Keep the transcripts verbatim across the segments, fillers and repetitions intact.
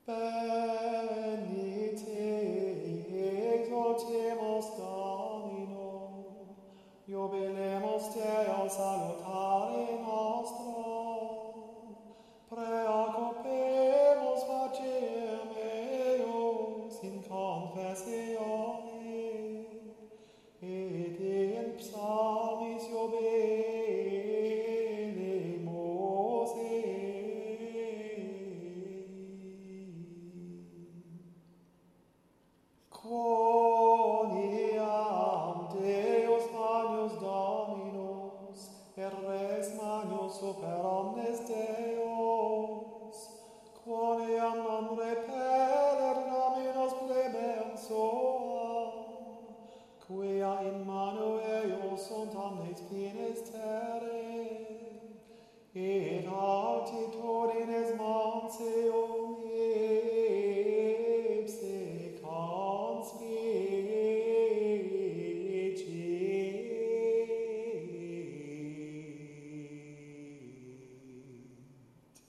Benite, exaltemos Domino, jubilemus Deo salutare nostrum, preoccupemus faciem eius in confessione, et in psalmis jubilemus ei. Quoniam Deus magnus Dominus, et res magnus super omnes Deus, quoniam non repeller Dominus plebem suam, quia in manu eius sunt omnes fines terrae, et altitudines mansium ipse conspicit.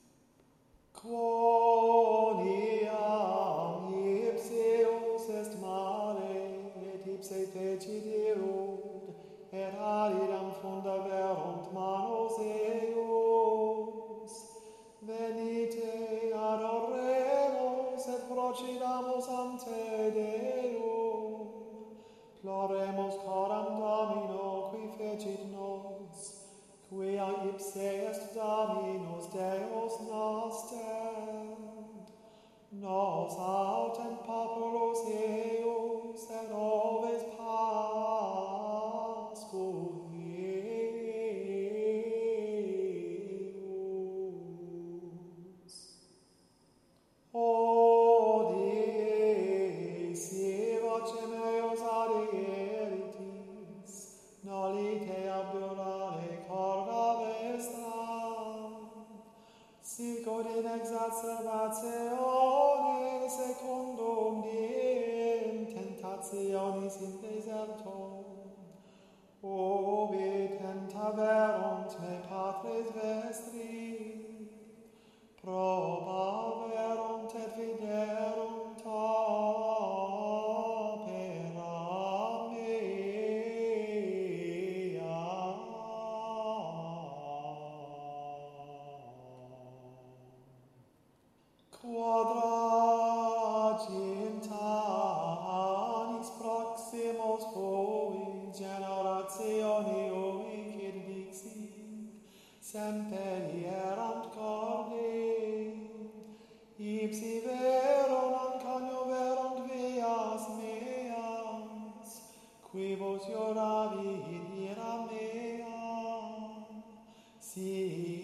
Quoniam ipseus est mare, et ipse fecit erud, et aridam funda verunt manus eius, venite adoremus et procidamus ante Deum, ploremus coram Domino qui fecit nos, quia ipse est Dominus Deus noster, nos autem populus eius et oves Pascui eius. Hodie, si vocem eius adieritis, nolite abdurare corda vestra, sicut in exacerbatione secundum diem tentationis in deserto, ubi tentaverunt me patres vestri, probaverunt et viderunt opera mea. Quadraginta annis proximus fui generatione ubic dixit, semper hierant corde, ipsi vero non conioverunt vias meas, quibus iuravi id ira mea, si